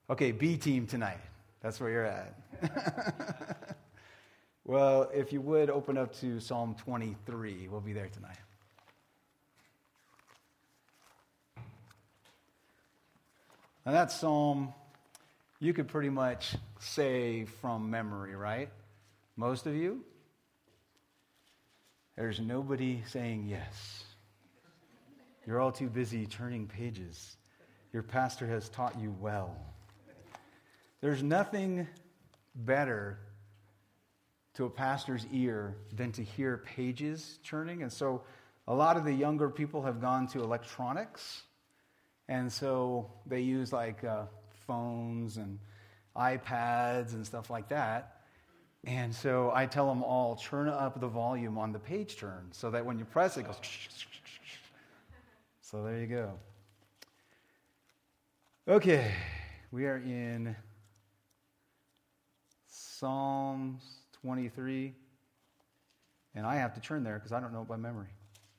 Okay, B team tonight. That's where you're at. Well, if you would open up to Psalm 23. We'll be there tonight. Now that psalm, you could pretty much say from memory, right? Most of you? There's nobody saying yes. You're all too busy turning pages. Your pastor has taught you well. There's nothing better to a pastor's ear than to hear pages churning. And so a lot of the younger people have gone to electronics. And so they use like phones and iPads and stuff like that. And so I tell them all, turn up the volume on the page turn so that when you press it, it goes. So there you go. Okay, we are in Psalms 23. And I have to turn there because I don't know it by memory.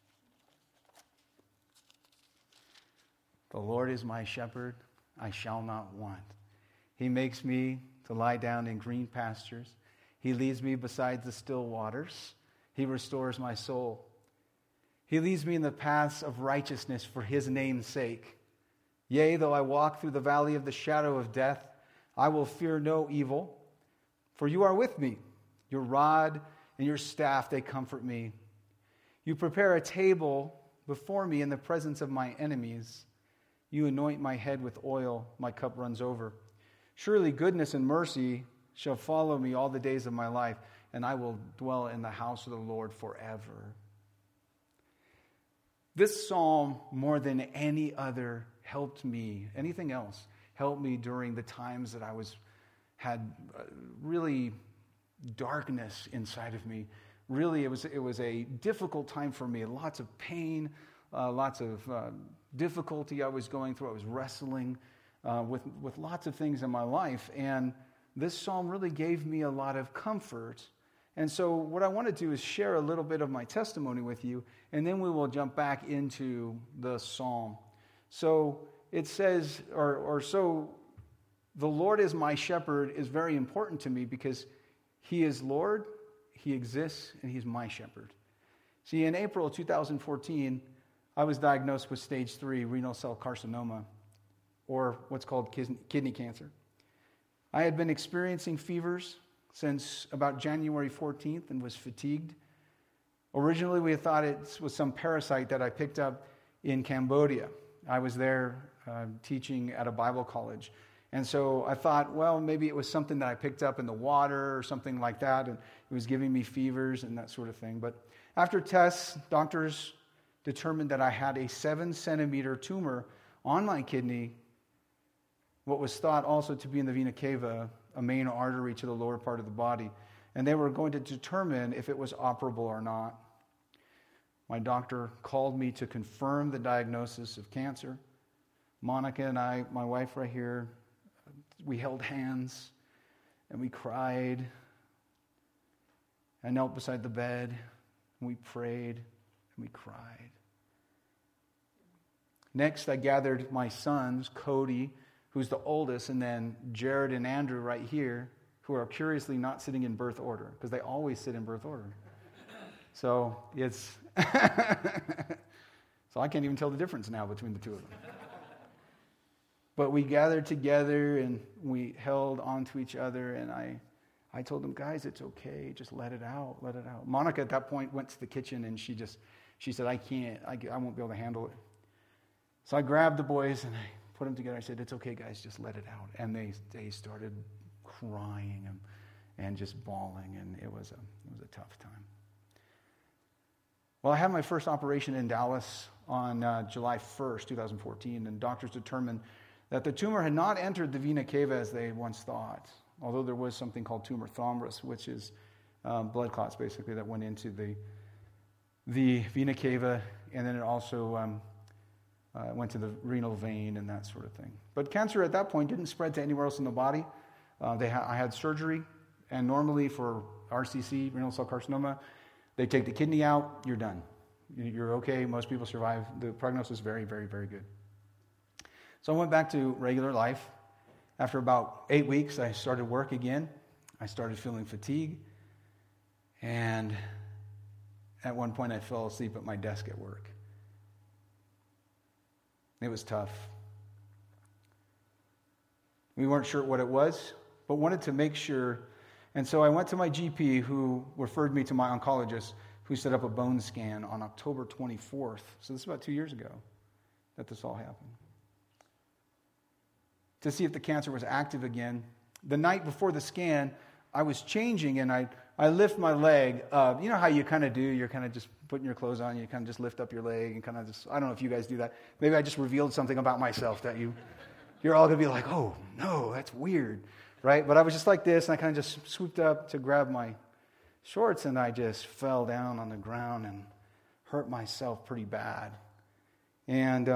The Lord is my shepherd, I shall not want. He makes me to lie down in green pastures. He leads me beside the still waters. He restores my soul. He leads me in the paths of righteousness for his name's sake. Yea, though I walk through the valley of the shadow of death, I will fear no evil, for you are with me. Your rod and your staff, they comfort me. You prepare a table before me in the presence of my enemies. You anoint my head with oil, my cup runs over. Surely goodness and mercy shall follow me all the days of my life, and I will dwell in the house of the Lord forever. This psalm, more than any other, helped me. Anything else helped me during the times that I had really darkness inside of me. Really, it was a difficult time for me. Lots of pain, lots of difficulty I was going through. I was wrestling with lots of things in my life, and this psalm really gave me a lot of comfort. And so what I want to do is share a little bit of my testimony with you, and then we will jump back into the psalm. So it says, so the Lord is my shepherd is very important to me because he is Lord, he exists, and he's my shepherd. See, in April of 2014, I was diagnosed with stage 3 renal cell carcinoma, or what's called kidney cancer. I had been experiencing fevers since about January 14th and was fatigued. Originally, we had thought it was some parasite that I picked up in Cambodia. I was there teaching at a Bible college. And so I thought, well, maybe it was something that I picked up in the water or something like that, and it was giving me fevers and that sort of thing. But after tests, doctors determined that I had a 7-centimeter tumor on my kidney, what was thought also to be in the vena cava, a main artery to the lower part of the body. And they were going to determine if it was operable or not. My doctor called me to confirm the diagnosis of cancer. Monica and I, my wife right here, we held hands and we cried. I knelt beside the bed and we prayed and we cried. Next, I gathered my sons, Cody, who's the oldest, and then Jared and Andrew right here, who are curiously not sitting in birth order, because they always sit in birth order. So it's... So I can't even tell the difference now between the two of them. But we gathered together and we held on to each other, and I told them, guys, it's okay, just let it out, let it out. Monica at that point went to the kitchen and she said, I won't be able to handle it. So I grabbed the boys and I put them together. I said, it's okay, guys, just let it out. And they started crying and just bawling, and it was a tough time. Well, I had my first operation in Dallas on July 1st, 2014, and doctors determined that the tumor had not entered the vena cava as they once thought, although there was something called tumor thrombus, which is blood clots, basically, that went into the vena cava, and then it also went to the renal vein and that sort of thing. But cancer at that point didn't spread to anywhere else in the body. I had surgery, and normally for RCC, renal cell carcinoma, they take the kidney out, you're done. You're okay, most people survive. The prognosis is very, very, very good. So I went back to regular life, After about 8 weeks, I started work again. I started feeling fatigue. And at one point, I fell asleep at my desk at work. It was tough. We weren't sure what it was, but wanted to make sure. And so I went to my GP, who referred me to my oncologist, who set up a bone scan on October 24th. So this is about 2 years ago that this all happened. To see if the cancer was active again. The night before the scan, I was changing, and I lift my leg up. You know how you kind of do? You're kind of just putting your clothes on. You kind of just lift up your leg and kind of just, I don't know if you guys do that. Maybe I just revealed something about myself that you're all going to be like, oh, no, that's weird, right? But I was just like this, and I kind of just swooped up to grab my shorts, and I just fell down on the ground and hurt myself pretty bad. And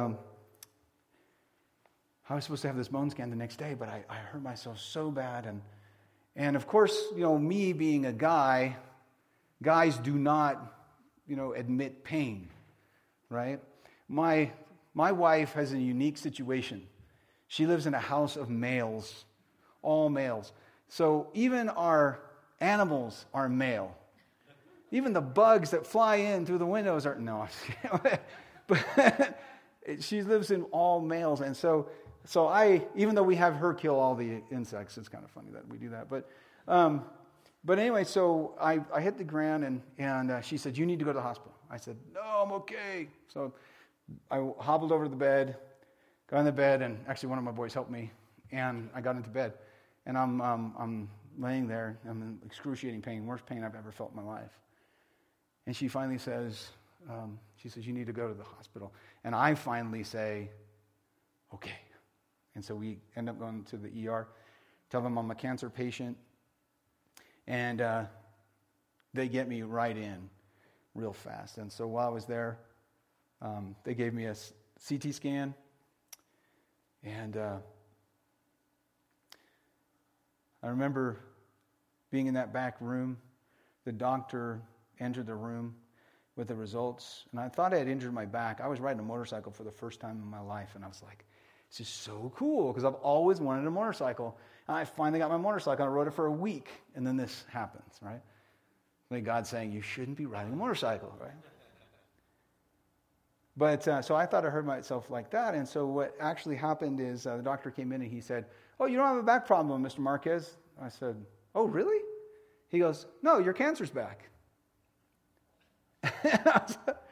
I was supposed to have this bone scan the next day, but I hurt myself so bad. And of course, me being a guy, guys do not, admit pain, right? My wife has a unique situation. She lives in a house of males, all males. So even our animals are male. Even the bugs that fly in through the windows are, no. But she lives in all males. And so even though we have her kill all the insects, it's kind of funny that we do that. But anyway, so I hit the ground, and she said, you need to go to the hospital. I said, no, I'm okay. So I hobbled over to the bed, got in the bed, and actually one of my boys helped me, and I got into bed. And I'm laying there. I'm in excruciating pain, worst pain I've ever felt in my life. And she finally says, you need to go to the hospital. And I finally say, okay. And so we end up going to the ER, tell them I'm a cancer patient, and they get me right in real fast. And so while I was there, they gave me a CT scan, and I remember being in that back room. The doctor entered the room with the results, and I thought I had injured my back. I was riding a motorcycle for the first time in my life, and I was like, this is so cool, because I've always wanted a motorcycle. And I finally got my motorcycle, and I rode it for a week, and then this happens, right? Like God saying, you shouldn't be riding a motorcycle, right? But so I thought I heard myself like that, and so what actually happened is the doctor came in, and he said, oh, you don't have a back problem, Mr. Marquez. I said, oh, really? He goes, no, your cancer's back. And I was like,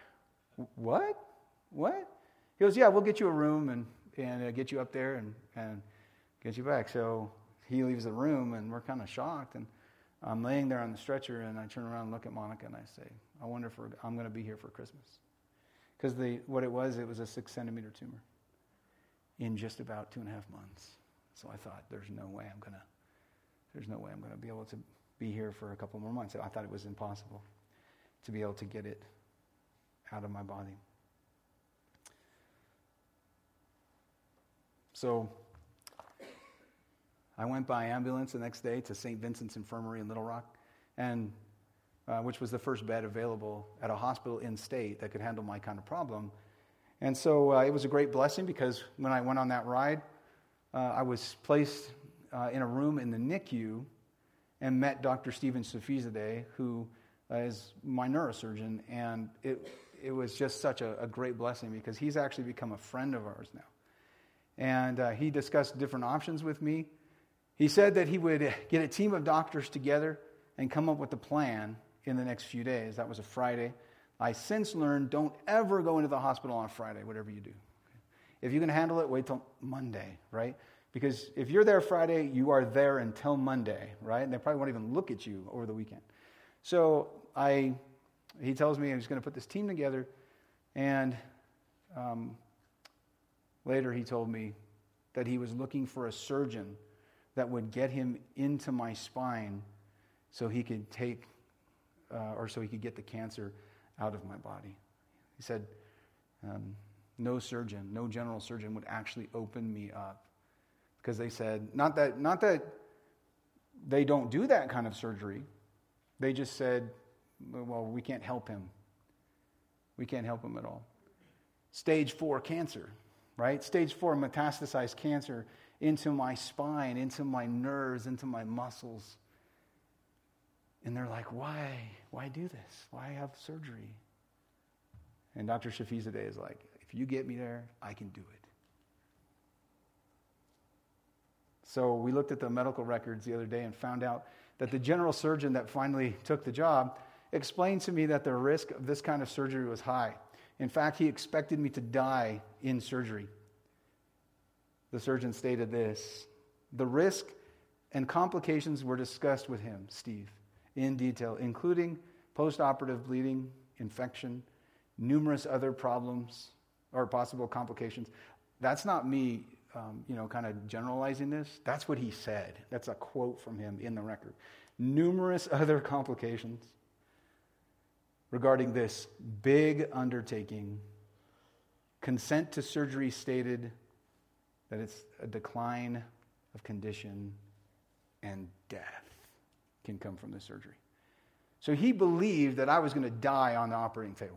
what? He goes, yeah, we'll get you a room and get you up there and get you back. So he leaves the room, and we're kind of shocked. And I'm laying there on the stretcher, and I turn around and look at Monica, and I say, I wonder if I'm going to be here for Christmas. Because what it was a 6-centimeter tumor in just about 2.5 months. So I thought, there's no way I'm going to be able to be here for a couple more months. I thought it was impossible to be able to get it out of my body. So I went by ambulance the next day to St. Vincent's Infirmary in Little Rock, and which was the first bed available at a hospital in state that could handle my kind of problem. And so it was a great blessing, because when I went on that ride, I was placed in a room in the NICU and met Dr. Stephen Safizadeh, who is my neurosurgeon, and it was just such a great blessing, because he's actually become a friend of ours now. And he discussed different options with me. He said that he would get a team of doctors together and come up with a plan in the next few days. That was a Friday. I since learned, don't ever go into the hospital on a Friday, whatever you do. If you can handle it, wait till Monday, right? Because if you're there Friday, you are there until Monday, right? And they probably won't even look at you over the weekend. So he tells me he's going to put this team together, and later he told me that he was looking for a surgeon that would get him into my spine so he could so he could get the cancer out of my body. He said, no general surgeon would actually open me up, because they said, not that they don't do that kind of surgery. They just said, well, we can't help him. We can't help him at all. Stage 4 cancer, right? Stage 4 metastasized cancer into my spine, into my nerves, into my muscles. And they're like, why? Why do this? Why have surgery? And Dr. Shafizadeh is like, if you get me there, I can do it. So we looked at the medical records the other day and found out that the general surgeon that finally took the job explained to me that the risk of this kind of surgery was high. In fact, he expected me to die in surgery. The surgeon stated this: the risk and complications were discussed with him, Steve, in detail, including post-operative bleeding, infection, numerous other problems or possible complications. That's not me, kind of generalizing this. That's what he said. That's a quote from him in the record. Numerous other complications regarding this big undertaking. Consent to surgery stated that it's a decline of condition and death can come from the surgery. So he believed that I was going to die on the operating table.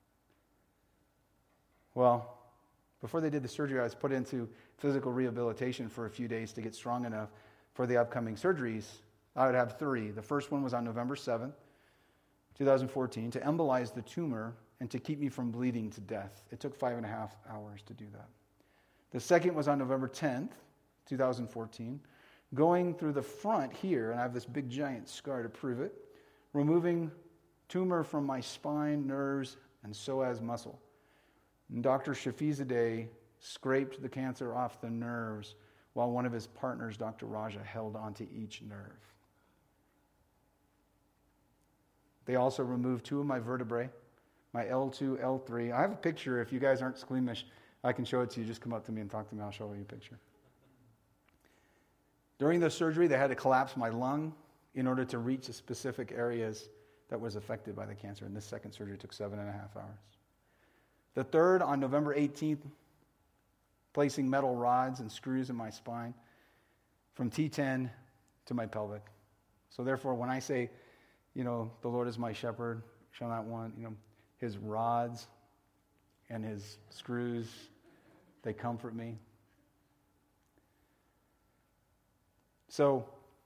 Well, before they did the surgery, I was put into physical rehabilitation for a few days to get strong enough for the upcoming surgeries. I would have 3. The first one was on November 7th, 2014, to embolize the tumor and to keep me from bleeding to death. It took 5.5 hours to do that. The second was on November 10th, 2014, going through the front here, and I have this big giant scar to prove it, removing tumor from my spine, nerves, and psoas muscle. And Dr. Shafizadeh scraped the cancer off the nerves while one of his partners, Dr. Raja, held onto each nerve. They also removed 2 of my vertebrae, my L2, L3. I have a picture. If you guys aren't squeamish, I can show it to you. Just come up to me and talk to me. I'll show you a picture. During the surgery, they had to collapse my lung in order to reach the specific areas that was affected by the cancer. And this second surgery took 7.5 hours. The third, on November 18th, placing metal rods and screws in my spine from T10 to my pelvic. So therefore, when I say, the Lord is my shepherd, shall not want, his rods and his screws, they comfort me. So,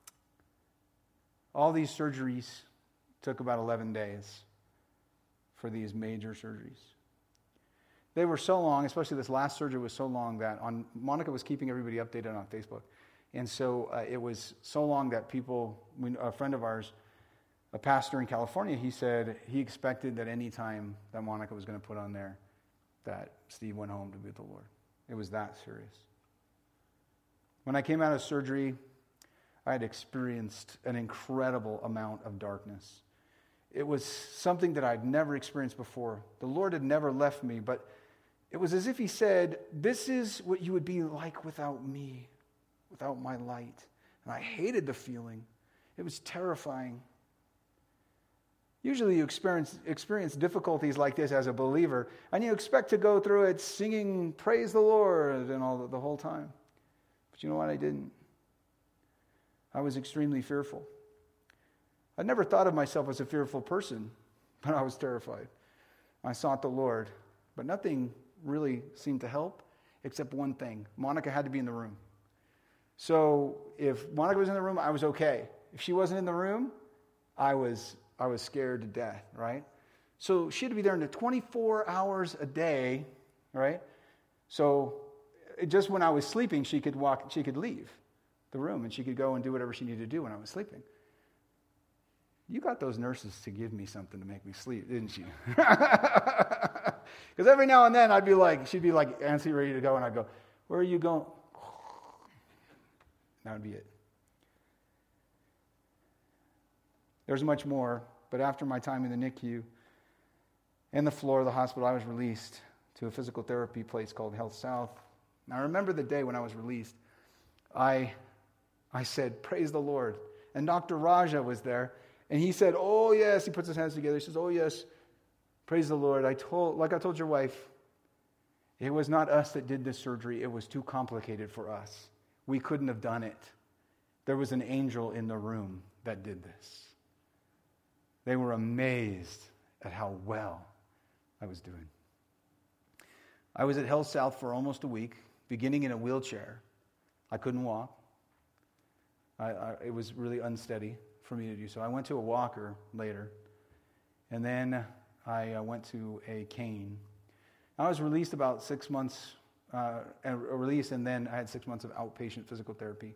all these surgeries took about 11 days for these major surgeries. They were so long, especially this last surgery was so long that Monica was keeping everybody updated on Facebook. And so it was so long that a friend of ours, a pastor in California, he said he expected that any time that Monica was going to put on there that Steve went home to be with the Lord. It was that serious. When I came out of surgery, I had experienced an incredible amount of darkness. It was something that I'd never experienced before. The Lord had never left me, but it was as if he said, this is what you would be like without me, without my light. And I hated the feeling. It was terrifying. Usually you experience difficulties like this as a believer, and you expect to go through it singing, praise the Lord, and all the whole time. But you know what? I didn't. I was extremely fearful. I never thought of myself as a fearful person, but I was terrified. I sought the Lord, but nothing really seemed to help except one thing. Monica had to be in the room. So if Monica was in the room, I was okay. If she wasn't in the room, I was scared to death, right? So she had to be there in the 24 hours a day, right? So just when I was sleeping, she could leave the room and she could go and do whatever she needed to do when I was sleeping. You got those nurses to give me something to make me sleep, didn't you? Because every now and then she'd be like, Nancy, ready to go, and I'd go, where are you going? That would be it. There's much more, but after my time in the NICU and the floor of the hospital, I was released to a physical therapy place called Health South. Now, I remember the day when I was released. I said, praise the Lord. And Dr. Raja was there, and he said, oh, yes. He puts his hands together. He says, oh, yes, praise the Lord. Like I told your wife, it was not us that did this surgery. It was too complicated for us. We couldn't have done it. There was an angel in the room that did this. They were amazed at how well I was doing. I was at Health South for almost a week, beginning in a wheelchair, I couldn't walk. It was really unsteady for me to do so. I went to a walker later, and then I went to a cane. I was released about 6 months, and then I had 6 months of outpatient physical therapy.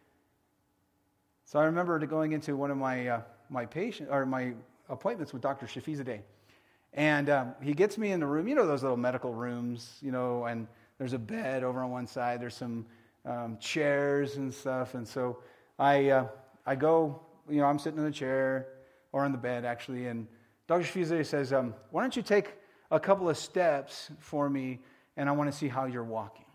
So I remember going into one of my my appointments with Dr. Shafizadeh, and he gets me in the room. You know those little medical rooms, and there's a bed over on one side. There's some chairs and stuff, and so I go. I'm sitting in the chair or on the bed actually, and Dr. Shafizadeh says, "Why don't you take a couple of steps for me, and I want to see how you're walking."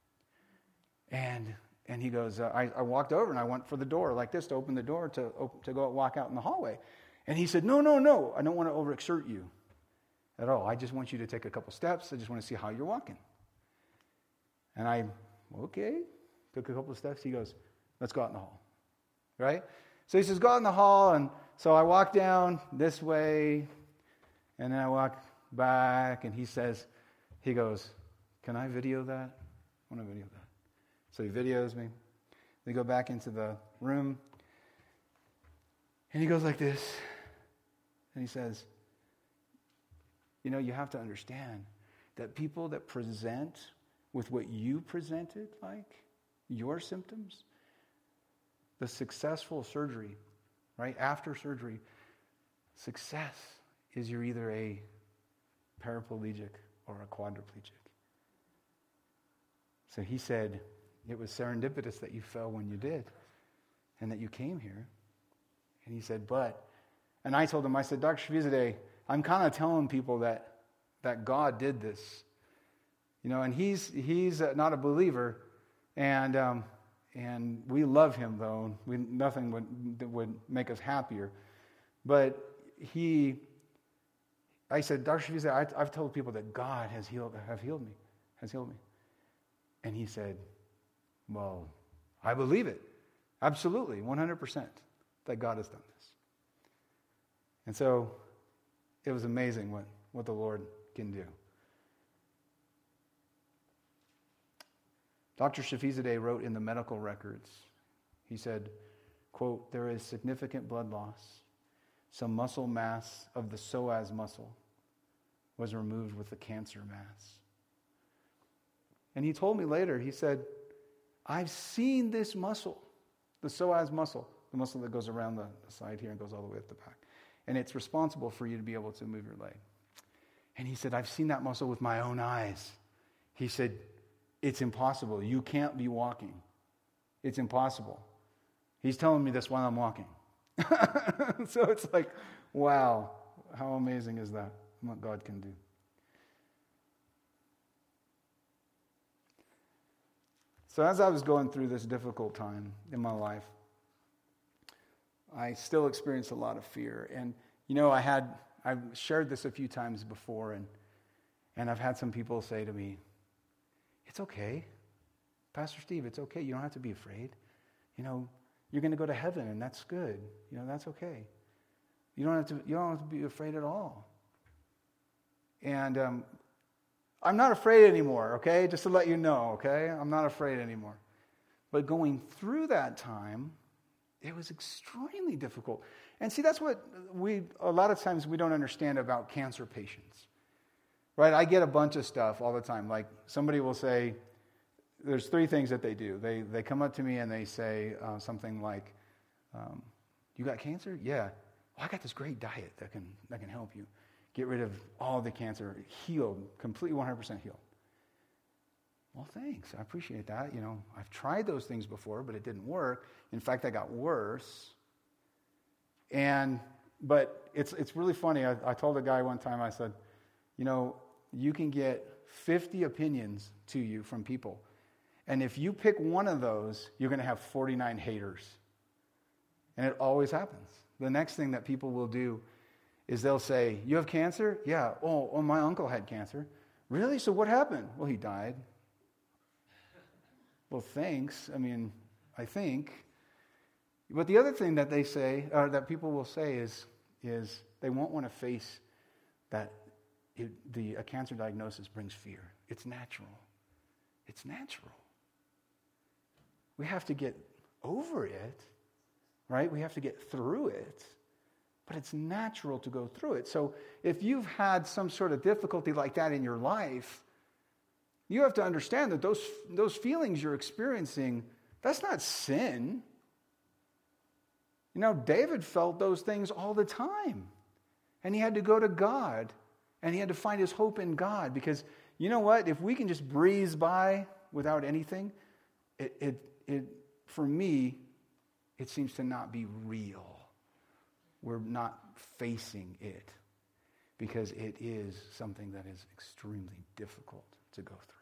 And he goes, I walked over and I went for the door like this to open the door to go walk out in the hallway. And he said, no, I don't want to overexert you at all. I just want you to take a couple steps. I just want to see how you're walking. And I, okay, took a couple of steps. He goes, let's go out in the hall, right? So he says, go out in the hall. And so I walk down this way, and then I walk back, and he goes, can I video that? I want to video that. So he videos me. We go back into the room, and he goes like this, and he says, you have to understand that people that present with what you presented, like your symptoms, the successful surgery, right, after surgery, success is you're either a paraplegic or a quadriplegic. So he said, it was serendipitous that you fell when you did and that you came here. And he said, and I told him, I said, Dr. Shafizadeh, I'm kind of telling people that God did this. And he's not a believer, and we love him, though. Nothing would make us happier. But I said, Dr. Shafizadeh, I've told people that God has healed me. And he said, well, I believe it. Absolutely, 100%, that God has done this. And so it was amazing what the Lord can do. Dr. Shafizadeh wrote in the medical records, he said, quote, there is significant blood loss. Some muscle mass of the psoas muscle was removed with the cancer mass. And he told me later, he said, I've seen this muscle, the psoas muscle, the muscle that goes around the side here and goes all the way up the back. And it's responsible for you to be able to move your leg. And he said, I've seen that muscle with my own eyes. He said, it's impossible. You can't be walking. It's impossible. He's telling me this while I'm walking. So it's like, wow, how amazing is that? What God can do. So as I was going through this difficult time in my life, I still experienced a lot of fear. And, I've shared this a few times before, and I've had some people say to me, it's okay. Pastor Steve, it's okay. You don't have to be afraid. You're going to go to heaven, and that's good. That's okay. You don't have to be afraid at all. And I'm not afraid anymore, okay? Just to let you know, okay? I'm not afraid anymore. But going through that time, it was extremely difficult. And see, that's what a lot of times we don't understand about cancer patients, right? I get a bunch of stuff all the time. Like somebody will say, there's 3 things that they do. They come up to me and they say something like, you got cancer? Yeah. Well, I got this great diet that can help you get rid of all the cancer, healed, completely 100% healed. Well, thanks. I appreciate that. I've tried those things before, but it didn't work. In fact, I got worse. But it's really funny. I told a guy one time, I said, you can get 50 opinions to you from people. And if you pick one of those, you're going to have 49 haters. And it always happens. The next thing that people will do is they'll say, you have cancer? Yeah. Oh, my uncle had cancer. Really? So what happened? Well, he died. Well, thanks. I think. But the other thing that they say, or that people will say is they won't want to face that a cancer diagnosis brings fear. It's natural. It's natural. We have to get over it, right? We have to get through it. But it's natural to go through it. So if you've had some sort of difficulty like that in your life, you have to understand that those feelings you're experiencing, that's not sin. You know, David felt those things all the time. And he had to go to God. And he had to find his hope in God. Because, you know what? If we can just breeze by without anything, for me, it seems to not be real. We're not facing it because it is something that is extremely difficult to go through.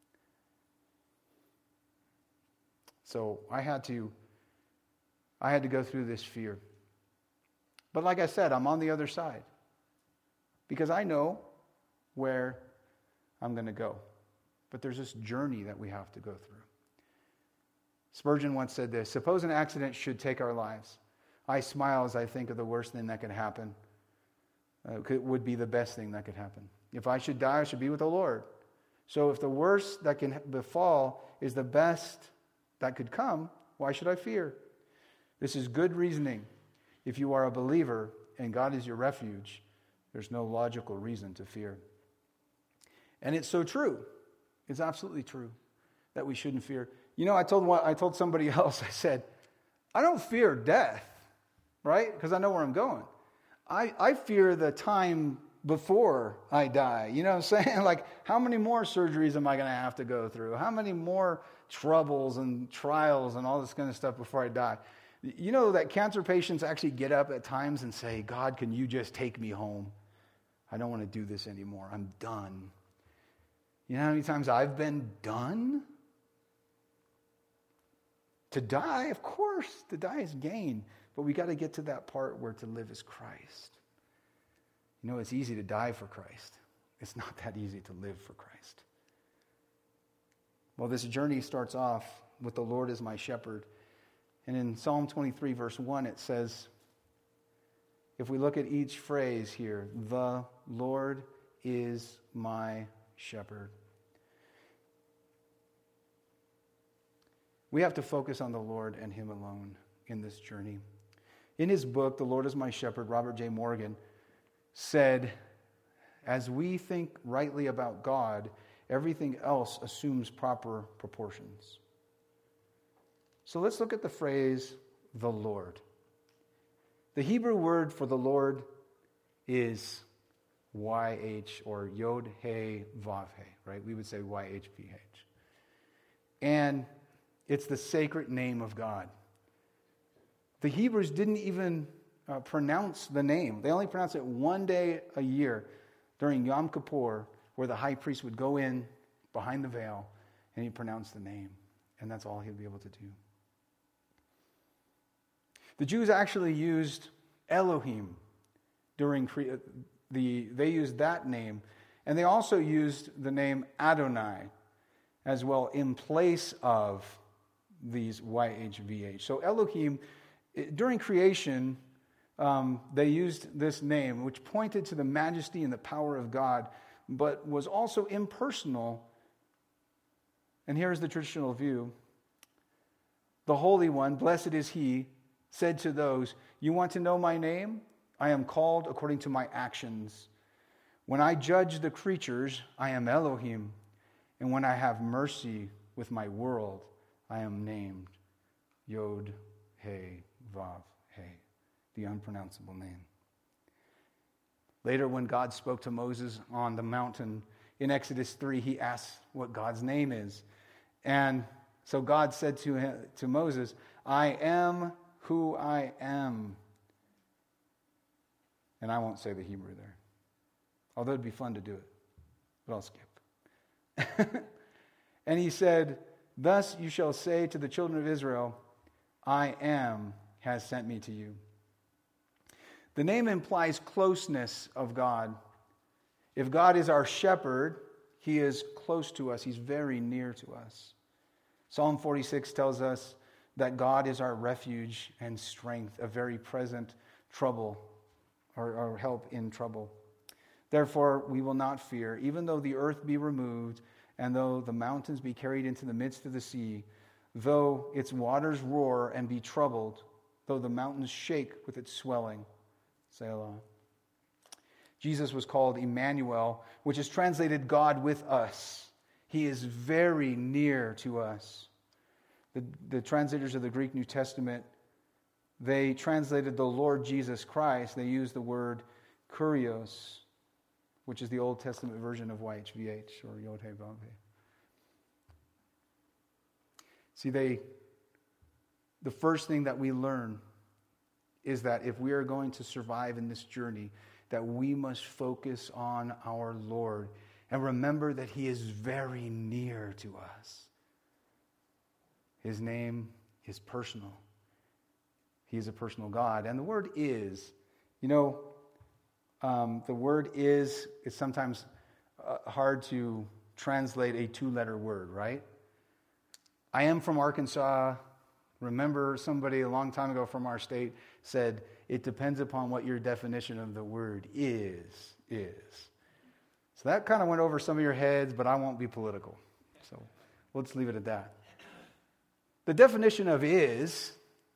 So I had to go through this fear. But like I said, I'm on the other side because I know where I'm going to go. But there's this journey that we have to go through. Spurgeon once said this: suppose an accident should take our lives. I smile as I think of the worst thing that could happen. It would be the best thing that could happen. If I should die, I should be with the Lord. So if the worst that can befall is the best that could come, why should I fear? This is good reasoning. If you are a believer and God is your refuge, there's no logical reason to fear. And it's so true. It's absolutely true that we shouldn't fear. You know, I told somebody else, I said, I don't fear death. Right? Because I know where I'm going. I fear the time before I die. You know what I'm saying? Like, how many more surgeries am I going to have to go through? How many more troubles and trials and all this kind of stuff before I die? You know that cancer patients actually get up at times and say, God, can you just take me home? I don't want to do this anymore. I'm done. You know how many times I've been done? To die, of course, to die is gain. But we got to get to that part where to live is Christ. You know, it's easy to die for Christ. It's not that easy to live for Christ. Well, this journey starts off with the Lord as my shepherd. And in Psalm 23, verse 1, it says, if we look at each phrase here, the Lord is my shepherd. We have to focus on the Lord and Him alone in this journey. In his book, The Lord is My Shepherd, Robert J. Morgan said, as we think rightly about God, everything else assumes proper proportions. So let's look at the phrase, the Lord. The Hebrew word for the Lord is YH, or Yod He Vav He, right? We would say YHVH. And it's the sacred name of God. The Hebrews didn't even pronounce the name. They only pronounced it one day a year during Yom Kippur, where the high priest would go in behind the veil and he'd pronounce the name. And that's all he'd be able to do. The Jews actually used Elohim they used that name. And they also used the name Adonai as well in place of these YHVH. So Elohim, during creation, they used this name, which pointed to the majesty and the power of God, but was also impersonal. And here's the traditional view. The Holy One, blessed is He, said to those, you want to know my name? I am called according to my actions. When I judge the creatures, I am Elohim. And when I have mercy with my world, I am named Yod He Vav He, the unpronounceable name. Later, when God spoke to Moses on the mountain in Exodus 3, he asked what God's name is. And so God said to Moses, I am who I am. And I won't say the Hebrew there, although it'd be fun to do it, but I'll skip. And he said, thus you shall say to the children of Israel, I am has sent me to you. The name implies closeness of God. If God is our shepherd, He is close to us. He's very near to us. Psalm 46 tells us that God is our refuge and strength, a very present trouble or help in trouble. Therefore, we will not fear, even though the earth be removed and though the mountains be carried into the midst of the sea, though its waters roar and be troubled, though the mountains shake with its swelling. Selah. Jesus was called Emmanuel, which is translated God with us. He is very near to us. The translators of the Greek New Testament, they translated the Lord Jesus Christ. They used the word kurios, which is the Old Testament version of YHVH or Yod-Heh-Vav-Heh. See, the first thing that we learn is that if we are going to survive in this journey, that we must focus on our Lord and remember that He is very near to us. His name is personal. He is a personal God. And the word is, the word is sometimes hard to translate a two-letter word, right? I am from Arkansas. Remember, somebody a long time ago from our state said, it depends upon what your definition of the word is. So that kind of went over some of your heads, but I won't be political. So let's leave it at that. The definition of is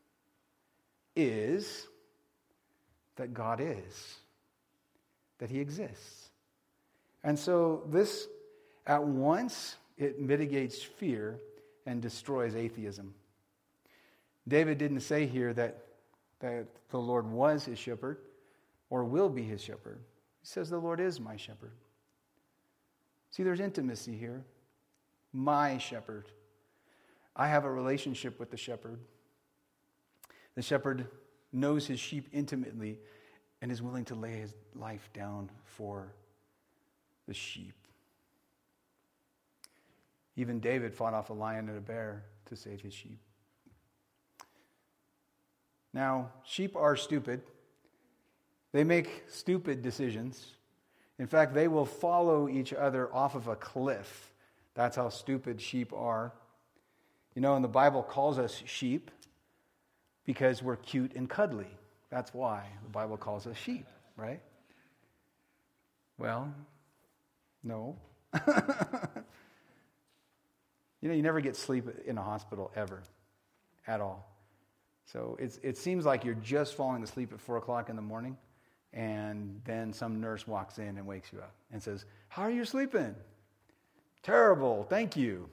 that God is, that He exists. And so this, at once, it mitigates fear and destroys atheism. David didn't say here that the Lord was his shepherd or will be his shepherd. He says the Lord is my shepherd. See, there's intimacy here. My shepherd. I have a relationship with the shepherd. The shepherd knows his sheep intimately and is willing to lay his life down for the sheep. Even David fought off a lion and a bear to save his sheep. Now, sheep are stupid. They make stupid decisions. In fact, they will follow each other off of a cliff. That's how stupid sheep are. And the Bible calls us sheep because we're cute and cuddly. That's why the Bible calls us sheep, right? Well, no. You never get sleep in a hospital ever, at all. So it seems like you're just falling asleep at 4 o'clock in the morning, and then some nurse walks in and wakes you up and says, "How are you sleeping?" "Terrible, thank you."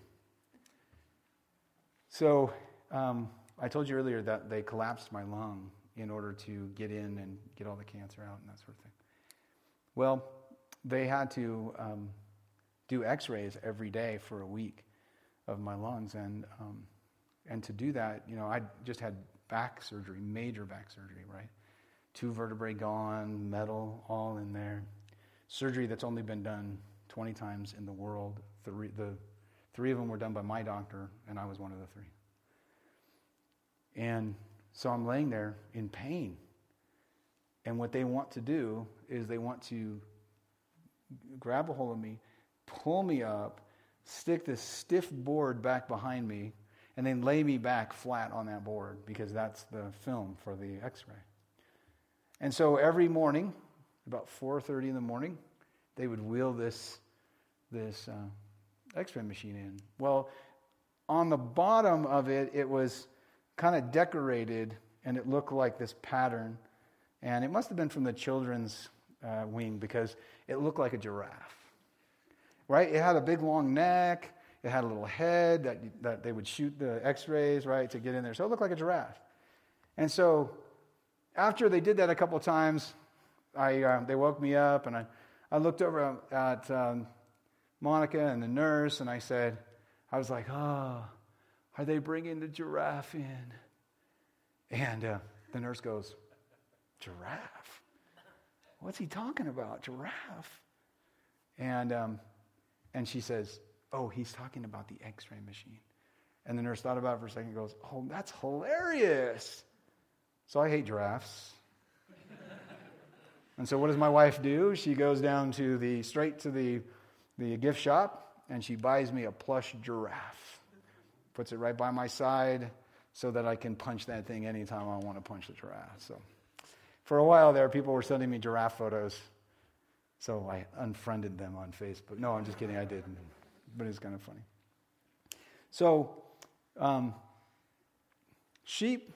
So I told you earlier that they collapsed my lung in order to get in and get all the cancer out and that sort of thing. Well, they had to do x-rays every day for a week of my lungs, and to do that, I just had back surgery, major back surgery, right? 2 vertebrae gone, metal all in there. Surgery that's only been done 20 times in the world. The 3 of them were done by my doctor, and I was one of the 3. And so I'm laying there in pain. And what they want to do is they want to grab a hold of me, pull me up, stick this stiff board back behind me, and then lay me back flat on that board because that's the film for the x-ray. And so every morning, about 4:30 in the morning, they would wheel this x-ray machine in. Well, on the bottom of it, it was kind of decorated, and it looked like this pattern. And it must have been from the children's wing because it looked like a giraffe. Right? It had a big long neck. It had a little head that they would shoot the x-rays, right, to get in there. So it looked like a giraffe. And so after they did that a couple of times, they woke me up, and I looked over at Monica and the nurse, and I was like, "Oh, are they bringing the giraffe in?" And the nurse goes, "Giraffe? What's he talking about? Giraffe?" And she says, "Oh, he's talking about the x-ray machine." And the nurse thought about it for a second and goes, "Oh, that's hilarious." So I hate giraffes. And so what does my wife do? She goes down straight to the gift shop, and she buys me a plush giraffe. Puts it right by my side so that I can punch that thing anytime I want to punch the giraffe. So for a while there, people were sending me giraffe photos. So I unfriended them on Facebook. No, I'm just kidding. I didn't. But it's kind of funny. So Sheep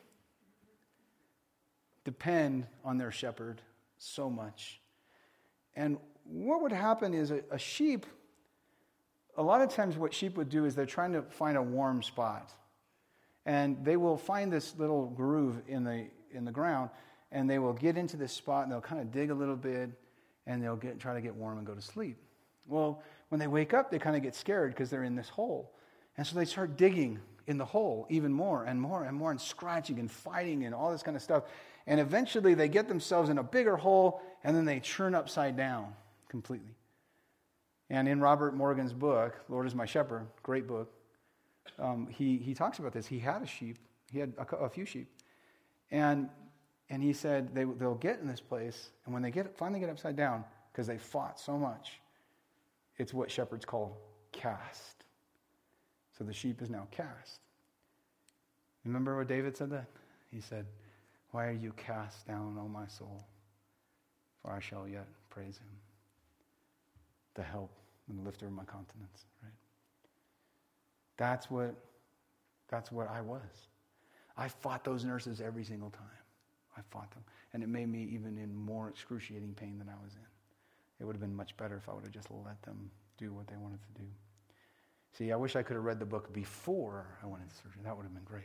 depend on their shepherd so much. And what would happen is a sheep, a lot of times what sheep would do is they're trying to find a warm spot. And they will find this little groove in the ground, and they will get into this spot, and they'll kind of dig a little bit, and they'll try to get warm and go to sleep. Well, when they wake up, they kind of get scared because they're in this hole. And so they start digging in the hole even more and more and more, and scratching and fighting and all this kind of stuff. And eventually they get themselves in a bigger hole, and then they churn upside down completely. And in Robert Morgan's book, Lord is My Shepherd, great book, he talks about this. He had a sheep. He had a few sheep. And he said they'll get in this place, and when they finally get upside down, because they fought so much, it's what shepherds call cast. So the sheep is now cast. Remember what David said that? He said, "Why are you cast down, O my soul? For I shall yet praise him, the help and the lifter of my countenance." Right? That's what I was. I fought those nurses every single time. I fought them. And it made me even in more excruciating pain than I was in. It would have been much better if I would have just let them do what they wanted to do. See, I wish I could have read the book before I went into surgery. That would have been great.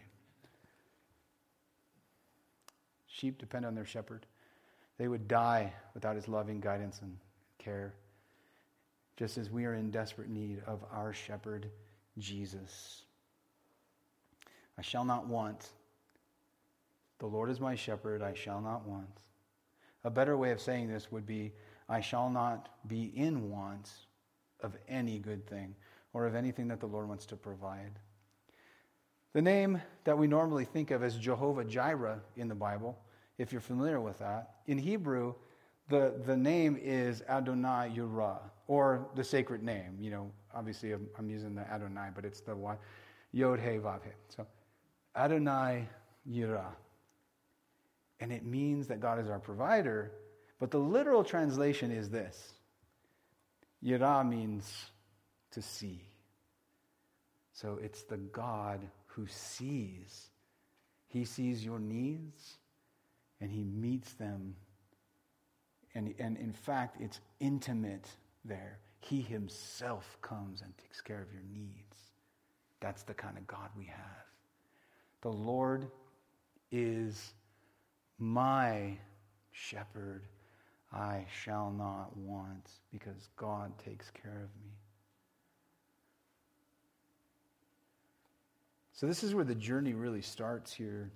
Sheep depend on their shepherd. They would die without his loving guidance and care, just as we are in desperate need of our shepherd, Jesus. I shall not want. The Lord is my shepherd, I shall not want. A better way of saying this would be, I shall not be in want of any good thing or of anything that the Lord wants to provide. The name that we normally think of as Jehovah Jireh in the Bible, if you're familiar with that, in Hebrew, the name is Adonai Yirah, or the sacred name. You know, obviously I'm using the Adonai, but it's the Yod He Vav He. So Adonai Yirah. And it means that God is our provider, but the literal translation is this. Yirah means to see. So it's the God who sees. He sees your needs, and he meets them. And in fact, it's intimate there. He himself comes and takes care of your needs. That's the kind of God we have. The Lord is my shepherd. I shall not want, because God takes care of me. So this is where the journey really starts here.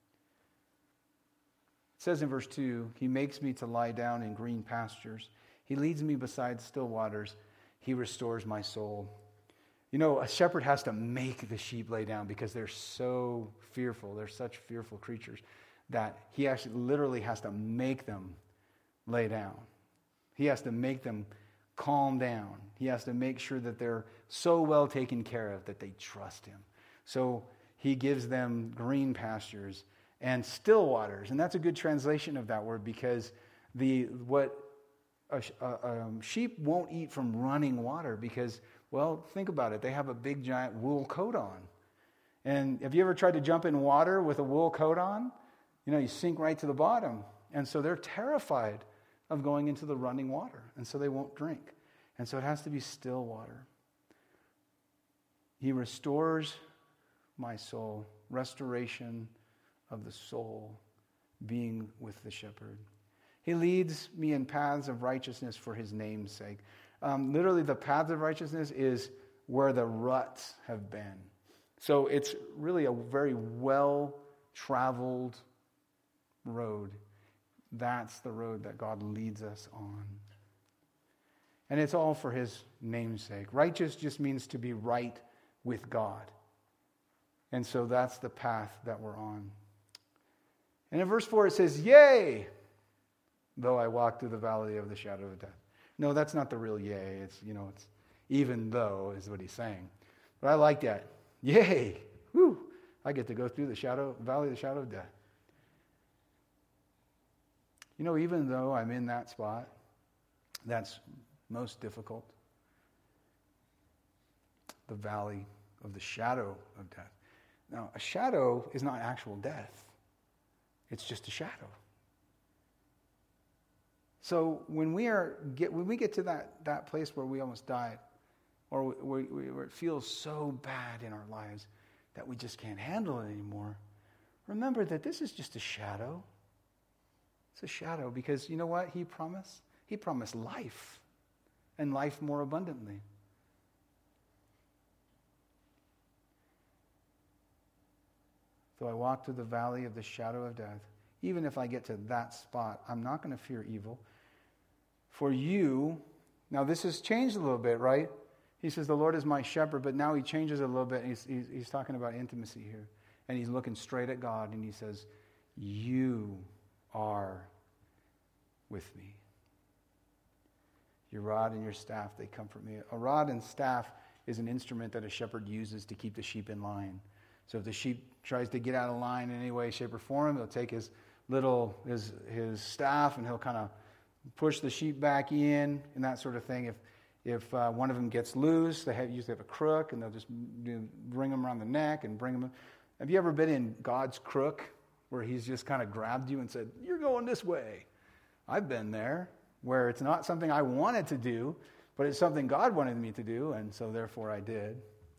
It says in verse 2, he makes me to lie down in green pastures. He leads me beside still waters. He restores my soul. You know, a shepherd has to make the sheep lay down because they're so fearful. They're such fearful creatures that he actually literally has to make them lay down. He has to make them calm down. He has to make sure that they're so well taken care of that they trust him. So he gives them green pastures and still waters. And that's a good translation of that word, because sheep won't eat from running water because, well, think about it. They have a big giant wool coat on. And have you ever tried to jump in water with a wool coat on? You know, you sink right to the bottom. And so they're terrified of going into the running water. And so they won't drink. And so it has to be still water. He restores my soul. Restoration of the soul, being with the shepherd. He leads me in paths of righteousness for his name's sake. Literally, the paths of righteousness is where the ruts have been. So it's really a very well-traveled road. That's the road that God leads us on. And it's all for his name's sake. Righteous just means to be right with God. And so that's the path that we're on. And in verse 4 it says, yea, though I walk through the valley of the shadow of death. No, that's not the real yea. It's even though is what he's saying. But I like that. Yea, whoo, I get to go through the valley of the shadow of death. You know, even though I'm in that spot, that's most difficult. The valley of the shadow of death. Now, a shadow is not actual death. It's just a shadow. So when we get to that place where we almost died, or where it feels so bad in our lives that we just can't handle it anymore, remember that this is just a shadow. It's a shadow because you know what he promised? He promised life, and life more abundantly. Though I walk through the valley of the shadow of death, even if I get to that spot, I'm not going to fear evil. For you, now this has changed a little bit, right? He says, the Lord is my shepherd, but now he changes it a little bit. He's talking about intimacy here. And he's looking straight at God, and he says, you are with me. Your rod and your staff, they comfort me. A rod and staff is an instrument that a shepherd uses to keep the sheep in line. So if the sheep tries to get out of line in any way, shape, or form, he'll take his staff and he'll kind of push the sheep back in and that sort of thing. If one of them gets loose, they usually have a crook, and they'll just bring them around the neck and bring them. Have you ever been in God's crook where he's just kind of grabbed you and said, you're going this way? I've been there where it's not something I wanted to do, but it's something God wanted me to do, and so therefore I did.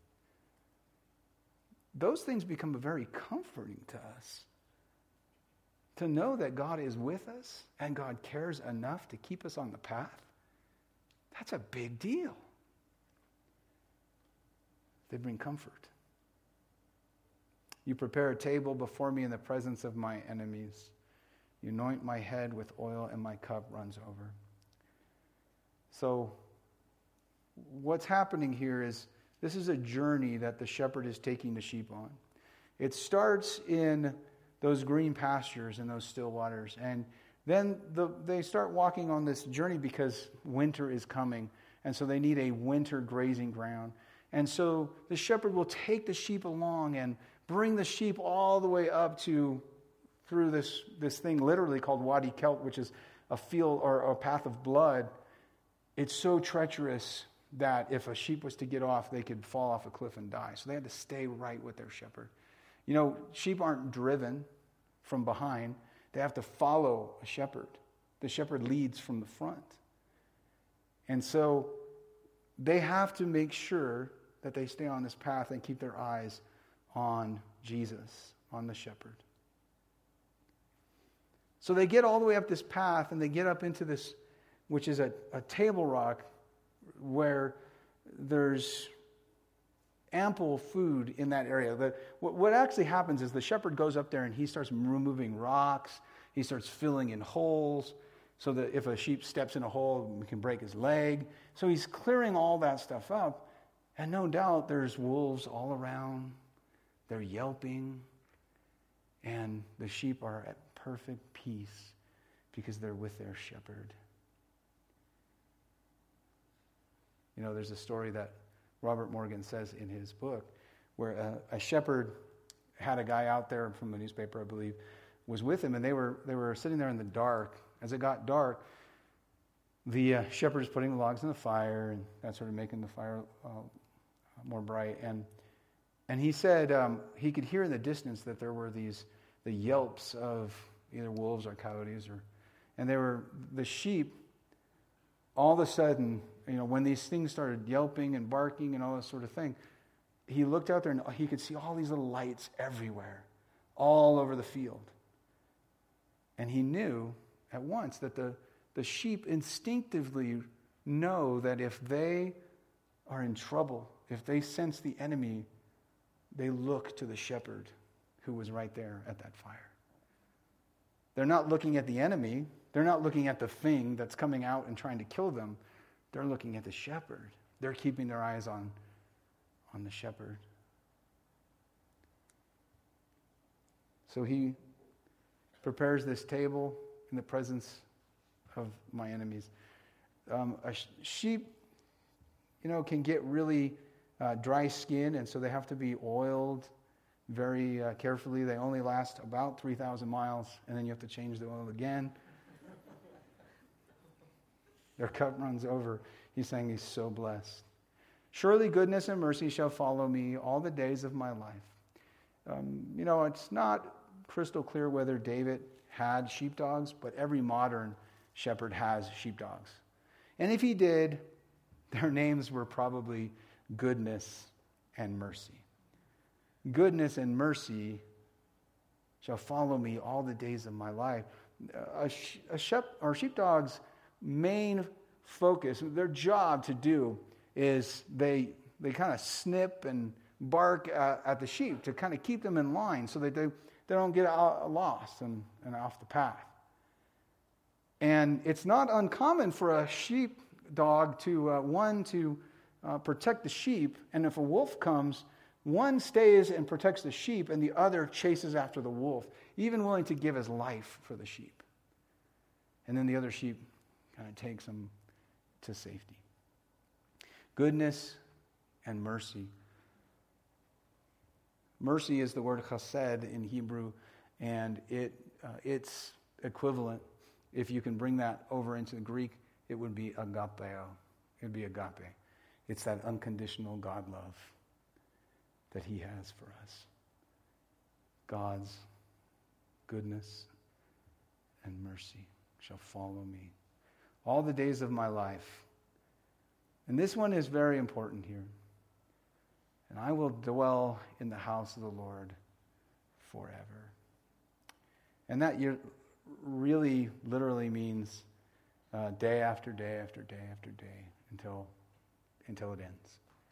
Those things become very comforting to us. To know that God is with us and God cares enough to keep us on the path, that's a big deal. They bring comfort. You prepare a table before me in the presence of my enemies. You anoint my head with oil, and my cup runs over. So, what's happening here is this is a journey that the shepherd is taking the sheep on. It starts in those green pastures and those still waters. And then they start walking on this journey because winter is coming. And so they need a winter grazing ground. And so the shepherd will take the sheep along and bring the sheep all the way up through this thing literally called Wadi Kelt, which is a field or a path of blood. It's so treacherous that if a sheep was to get off, they could fall off a cliff and die. So they had to stay right with their shepherd. You know, sheep aren't driven from behind. They have to follow a shepherd. The shepherd leads from the front. And so they have to make sure that they stay on this path and keep their eyes on Jesus, on the shepherd. So they get all the way up this path, and they get up into this, which is a table rock where there's ample food in that area. What actually happens is the shepherd goes up there and he starts removing rocks. He starts filling in holes so that if a sheep steps in a hole, we can break his leg. So he's clearing all that stuff up. And no doubt there's wolves all around. They're yelping. And the sheep are at perfect peace because they're with their shepherd. You know, there's a story that Robert Morgan says in his book where a shepherd had a guy out there from the newspaper, I believe, was with him, and they were sitting there in the dark. As it got dark, the shepherd is putting the logs in the fire and that sort of making the fire more bright. And he said he could hear in the distance that there were the yelps of either wolves or coyotes, and they were the sheep. All of a sudden, you know, when these things started yelping and barking and all this sort of thing, he looked out there and he could see all these little lights everywhere, all over the field. And he knew at once that the sheep instinctively know that if they are in trouble, if they sense the enemy, they look to the shepherd who was right there at that fire. They're not looking at the enemy. They're not looking at the thing that's coming out and trying to kill them. They're looking at the shepherd. They're keeping their eyes on the shepherd. So he prepares this table in the presence of my enemies. A sheep, you know, can get really dry skin, and so they have to be oiled very carefully. They only last about 3,000 miles, and then you have to change the oil again. Their cup runs over. He's saying he's so blessed. Surely goodness and mercy shall follow me all the days of my life, It's not crystal clear whether David had sheepdogs, but every modern shepherd has sheepdogs. And if he did, their names were probably Goodness and Mercy. Goodness and mercy shall follow me all the days of my life. Sheepdog's main focus, their job to do, is they kind of snip and bark at the sheep to kind of keep them in line so that they don't get lost and off the path. And it's not uncommon for a sheepdog to protect the sheep, and if a wolf comes, one stays and protects the sheep, and the other chases after the wolf, even willing to give his life for the sheep. And then the other sheep kind of takes him to safety. Goodness and mercy. Mercy is the word chesed in Hebrew, and its equivalent, if you can bring that over into the Greek, it would be agapeo. It would be agape. It's that unconditional God love that he has for us. God's goodness and mercy shall follow me all the days of my life. And this one is very important here. And I will dwell in the house of the Lord forever. And that really literally means day after day after day after day until it ends.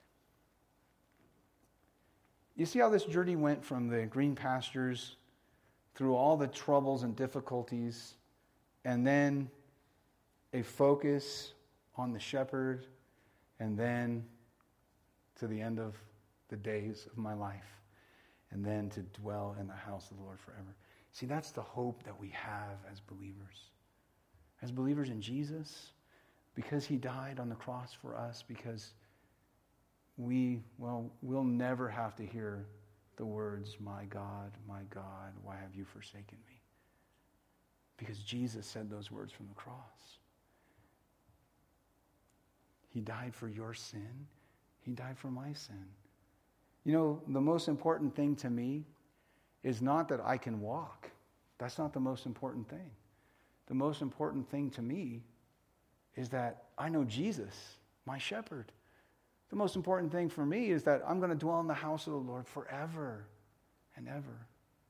You see how this journey went from the green pastures through all the troubles and difficulties, and then a focus on the shepherd, and then to the end of the days of my life, and then to dwell in the house of the Lord forever. See, that's the hope that we have as believers. As believers in Jesus, because he died on the cross for us, because we'll never have to hear the words, my God, why have you forsaken me? Because Jesus said those words from the cross. He died for your sin. He died for my sin. The most important thing to me is not that I can walk. That's not the most important thing. The most important thing to me is that I know Jesus, my shepherd. The most important thing for me is that I'm going to dwell in the house of the Lord forever and ever.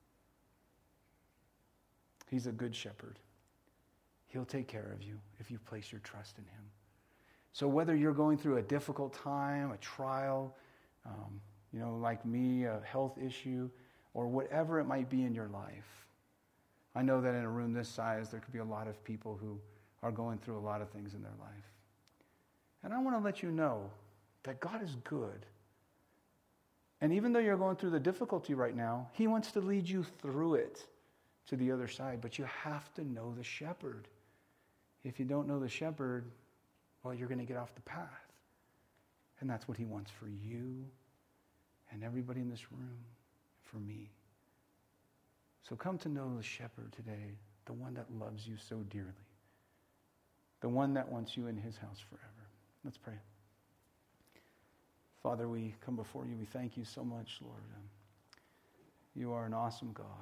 He's a good shepherd. He'll take care of you if you place your trust in him. So whether you're going through a difficult time, a trial, like me, a health issue, or whatever it might be in your life, I know that in a room this size, there could be a lot of people who are going through a lot of things in their life. And I want to let you know that God is good. And even though you're going through the difficulty right now, he wants to lead you through it to the other side. But you have to know the shepherd. If you don't know the shepherd, you're going to get off the path. And that's what he wants for you and everybody in this room, for me. So come to know the shepherd today, the one that loves you so dearly, the one that wants you in his house forever. Let's pray. Father, we come before you. We thank you so much, Lord. You are an awesome God.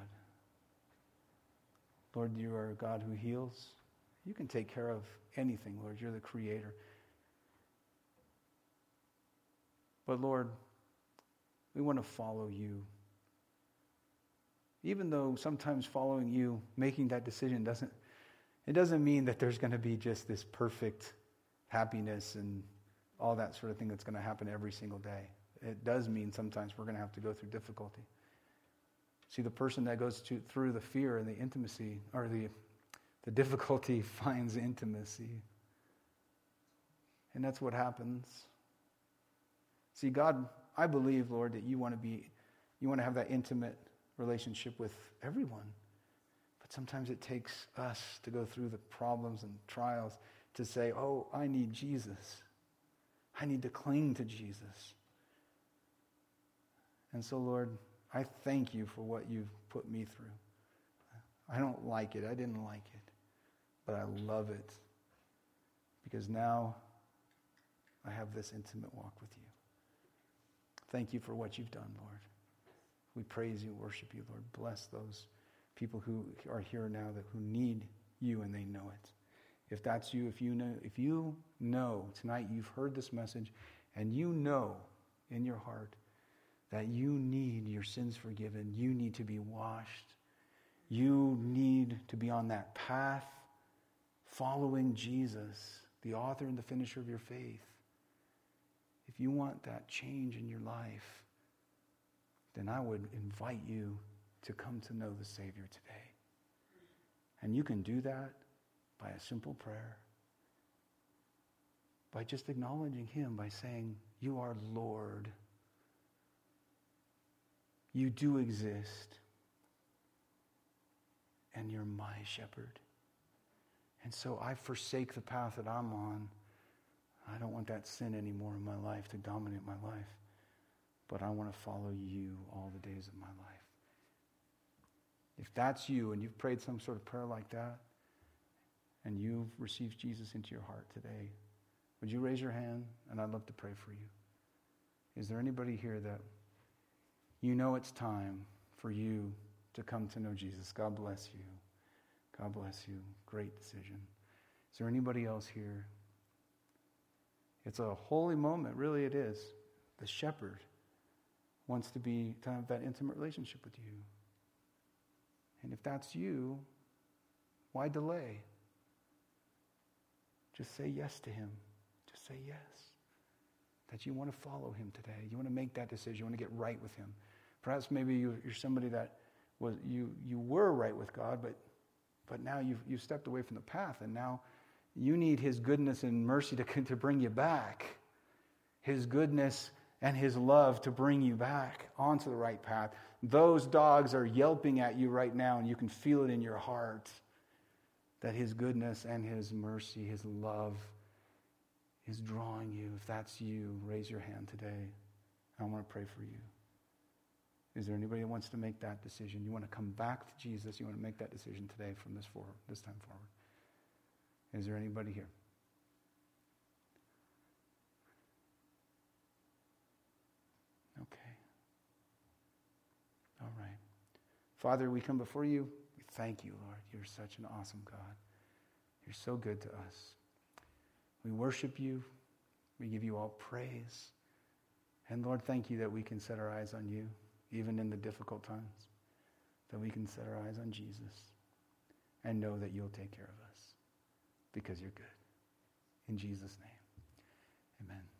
Lord, you are a God who heals. You can take care of anything, Lord. You're the creator. But Lord, we want to follow you. Even though sometimes following you, making that decision doesn't mean that there's going to be just this perfect happiness and all that sort of thing that's going to happen every single day. It does mean sometimes we're going to have to go through difficulty. See, the person that goes through the fear and the intimacy, or the difficulty, finds intimacy. And that's what happens. See, God, I believe, Lord, that you want to have that intimate relationship with everyone. But sometimes it takes us to go through the problems and trials to say, oh, I need Jesus. I need to cling to Jesus. And so, Lord, I thank you for what you've put me through. I don't like it. I didn't like it. But I love it. Because now I have this intimate walk with you. Thank you for what you've done, Lord. We praise you, worship you, Lord. Bless those people who are here now who need you and they know it. If that's you, if you know tonight you've heard this message and you know in your heart that you need your sins forgiven, you need to be washed, you need to be on that path following Jesus, the author and the finisher of your faith. If you want that change in your life, then I would invite you to come to know the Savior today. And you can do that by a simple prayer, by just acknowledging him, by saying, you are Lord. You do exist. And you're my shepherd. And so I forsake the path that I'm on. I don't want that sin anymore in my life to dominate my life. But I want to follow you all the days of my life. If that's you and you've prayed some sort of prayer like that, and you've received Jesus into your heart today, would you raise your hand? And I'd love to pray for you. Is there anybody here that you know it's time for you to come to know Jesus? God bless you. God bless you. Great decision. Is there anybody else here? It's a holy moment, really it is. The shepherd wants to have that intimate relationship with you. And if that's you, why delay? Just say yes to him. Just say yes. That you want to follow him today. You want to make that decision. You want to get right with him. Perhaps maybe you're somebody that you were right with God, but now you've stepped away from the path, and now you need his goodness and mercy to bring you back. His goodness and his love to bring you back onto the right path. Those dogs are yelping at you right now, and you can feel it in your heart that his goodness and his mercy, his love is drawing you. If that's you, raise your hand today. I want to pray for you. Is there anybody that wants to make that decision? You want to come back to Jesus? You want to make that decision today from this time forward? Is there anybody here? Okay. All right. Father, we come before you. We thank you, Lord. You're such an awesome God. You're so good to us. We worship you. We give you all praise. And Lord, thank you that we can set our eyes on you, even in the difficult times, that we can set our eyes on Jesus and know that you'll take care of us because you're good. In Jesus' name, amen.